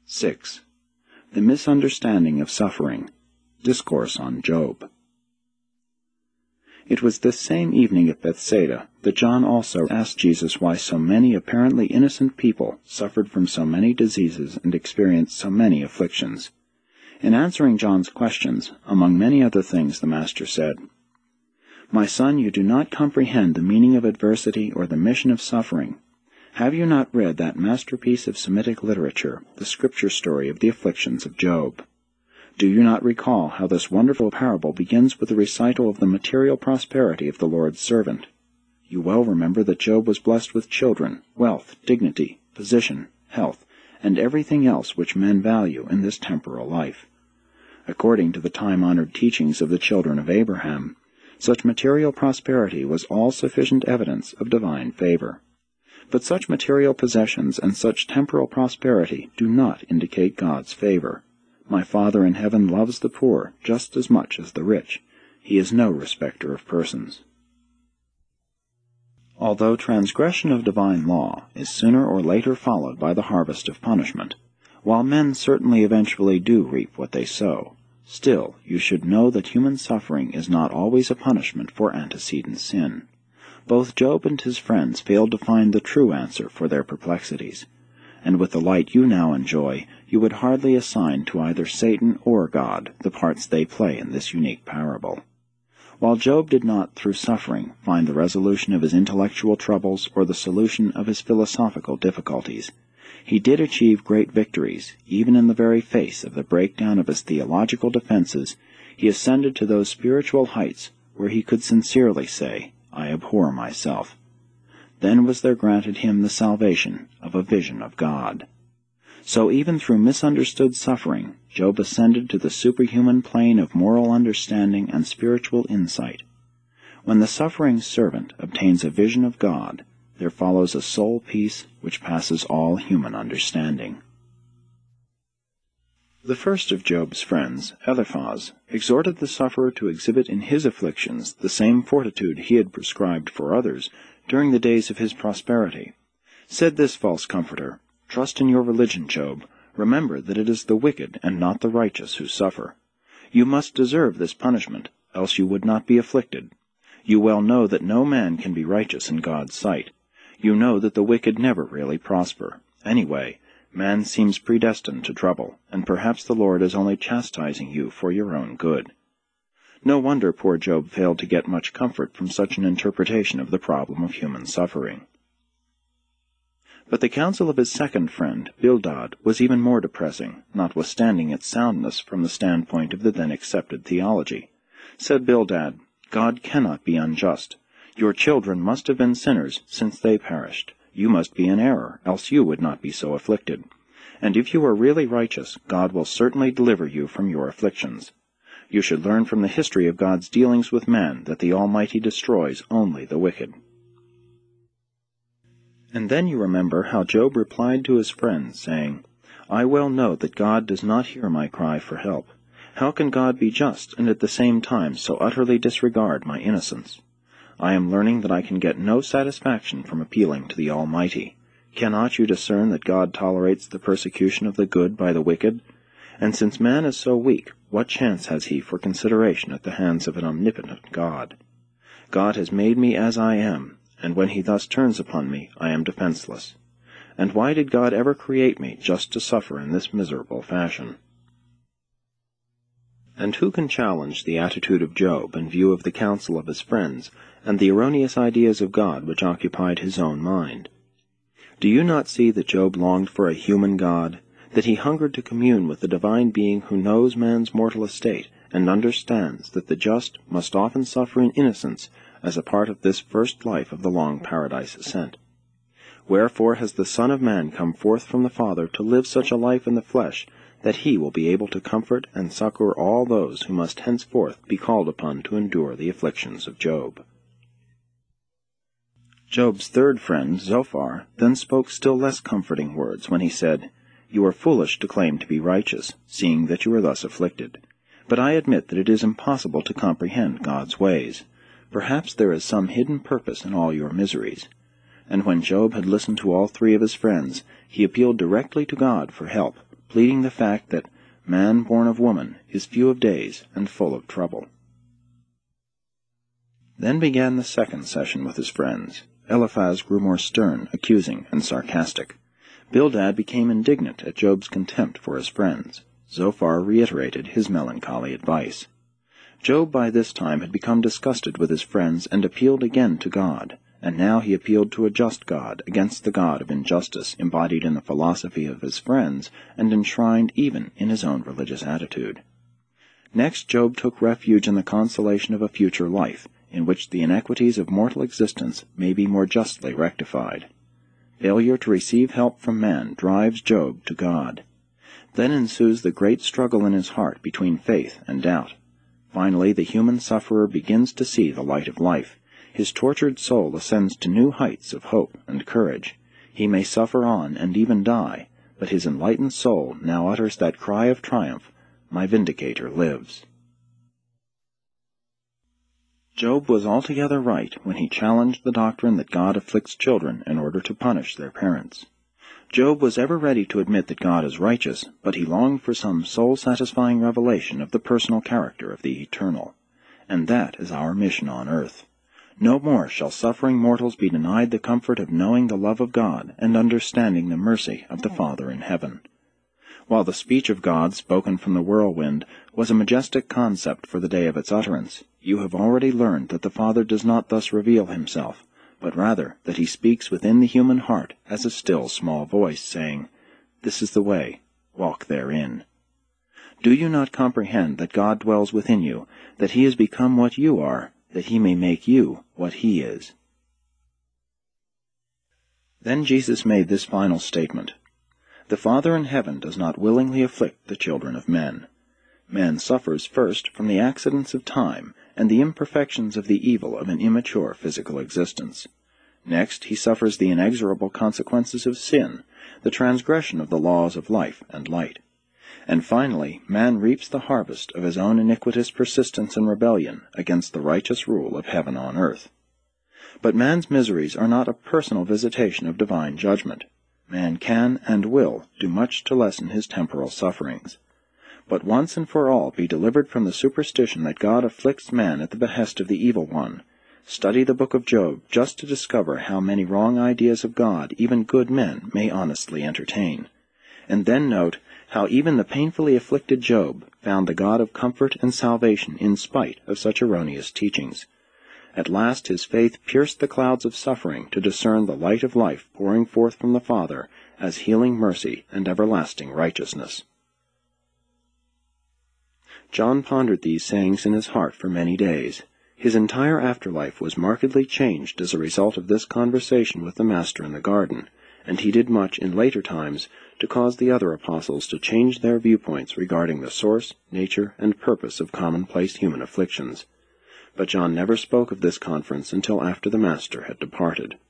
6. The misunderstanding of suffering. Discourse on Job. It was this same evening at Bethsaida that John also asked Jesus why so many apparently innocent people suffered from so many diseases and experienced so many afflictions. In answering John's questions, among many other things the Master said, "My son, you do not comprehend the meaning of adversity or the mission of suffering. Have you not read that masterpiece of Semitic literature, the scripture story of the afflictions of Job? Do you not recall how this wonderful parable begins with the recital of the material prosperity of the Lord's servant? You well remember that Job was blessed with children, wealth, dignity, position, health, and everything else which men value in this temporal life. According to the time-honored teachings of the children of Abraham, such material prosperity was all sufficient evidence of divine favor. But such material possessions and such temporal prosperity do not indicate God's favor. My Father in heaven loves the poor just as much as the rich. He is no respecter of persons." Although transgression of divine law is sooner or later followed by the harvest of punishment, while men certainly eventually do reap what they sow, still you should know that human suffering is not always a punishment for antecedent sin. Both Job and his friends failed to find the true answer for their perplexities, and with the light you now enjoy, you would hardly assign to either Satan or God the parts they play in this unique parable. While Job did not, through suffering, find the resolution of his intellectual troubles or the solution of his philosophical difficulties, he did achieve great victories. Even in the very face of the breakdown of his theological defenses, he ascended to those spiritual heights where he could sincerely say, "I abhor myself." Then was there granted him the salvation of a vision of God. So even through misunderstood suffering, Job ascended to the superhuman plane of moral understanding and spiritual insight. When the suffering servant obtains a vision of God, there follows a soul peace which passes all human understanding. The first of Job's friends, Eliphaz, exhorted the sufferer to exhibit in his afflictions the same fortitude he had prescribed for others during the days of his prosperity. Said this false comforter, "Trust in your religion, Job. Remember that it is the wicked and not the righteous who suffer. You must deserve this punishment, else you would not be afflicted. You well know that no man can be righteous in God's sight. You know that the wicked never really prosper. Anyway, man seems predestined to trouble, and perhaps the Lord is only chastising you for your own good." No wonder poor Job failed to get much comfort from such an interpretation of the problem of human suffering. But the counsel of his second friend, Bildad, was even more depressing, notwithstanding its soundness from the standpoint of the then accepted theology. Said Bildad, "God cannot be unjust. Your children must have been sinners since they perished. You must be in error, else you would not be so afflicted. And if you are really righteous, God will certainly deliver you from your afflictions. You should learn from the history of God's dealings with man that the Almighty destroys only the wicked." And then you remember how Job replied to his friends, saying, "I well know that God does not hear my cry for help. How can God be just and at the same time so utterly disregard my innocence? I am learning that I can get no satisfaction from appealing to the Almighty. Cannot you discern that God tolerates the persecution of the good by the wicked? And since man is so weak, what chance has he for consideration at the hands of an omnipotent God? God has made me as I am, and when he thus turns upon me, I am defenseless. And why did God ever create me just to suffer in this miserable fashion?" And who can challenge the attitude of Job in view of the counsel of his friends and the erroneous ideas of God which occupied his own mind? Do you not see that Job longed for a human God, that he hungered to commune with the divine being who knows man's mortal estate and understands that the just must often suffer in innocence as a part of this first life of the long paradise ascent? Wherefore has the Son of Man come forth from the Father to live such a life in the flesh, that he will be able to comfort and succor all those who must henceforth be called upon to endure the afflictions of Job. Job's third friend, Zophar, then spoke still less comforting words when he said, "You are foolish to claim to be righteous, seeing that you are thus afflicted. But I admit that it is impossible to comprehend God's ways. Perhaps there is some hidden purpose in all your miseries." And when Job had listened to all three of his friends, he appealed directly to God for help, pleading the fact that man born of woman is few of days and full of trouble. Then began the second session with his friends. Eliphaz grew more stern, accusing, and sarcastic. Bildad became indignant at Job's contempt for his friends. Zophar reiterated his melancholy advice. Job by this time had become disgusted with his friends and appealed again to God, and now he appealed to a just God against the God of injustice embodied in the philosophy of his friends and enshrined even in his own religious attitude. Next, Job took refuge in the consolation of a future life, in which the inequities of mortal existence may be more justly rectified. Failure to receive help from man drives Job to God. Then ensues the great struggle in his heart between faith and doubt. Finally, the human sufferer begins to see the light of life. His tortured soul ascends to new heights of hope and courage. He may suffer on and even die, but his enlightened soul now utters that cry of triumph, "My Vindicator lives." Job was altogether right when he challenged the doctrine that God afflicts children in order to punish their parents. Job was ever ready to admit that God is righteous, but he longed for some soul-satisfying revelation of the personal character of the Eternal. And that is our mission on earth. No more shall suffering mortals be denied the comfort of knowing the love of God and understanding the mercy of the Father in heaven. While the speech of God, spoken from the whirlwind, was a majestic concept for the day of its utterance, you have already learned that the Father does not thus reveal himself, but rather that he speaks within the human heart as a still small voice, saying, "This is the way, walk therein." Do you not comprehend that God dwells within you, that he has become what you are, that he may make you what he is? Then Jesus made this final statement: "The Father in heaven does not willingly afflict the children of men." Man suffers first from the accidents of time and the imperfections of the evil of an immature physical existence. Next, he suffers the inexorable consequences of sin, the transgression of the laws of life and light. And finally, man reaps the harvest of his own iniquitous persistence and rebellion against the righteous rule of heaven on earth. But man's miseries are not a personal visitation of divine judgment. Man can and will do much to lessen his temporal sufferings. But once and for all be delivered from the superstition that God afflicts man at the behest of the evil one. Study the book of Job just to discover how many wrong ideas of God even good men may honestly entertain. And then note how even the painfully afflicted Job found the God of comfort and salvation in spite of such erroneous teachings. At last his faith pierced the clouds of suffering to discern the light of life pouring forth from the Father as healing mercy and everlasting righteousness. John pondered these sayings in his heart for many days. His entire afterlife was markedly changed as a result of this conversation with the Master in the garden, and he did much in later times to cause the other apostles to change their viewpoints regarding the source, nature, and purpose of commonplace human afflictions. But John never spoke of this conference until after the Master had departed.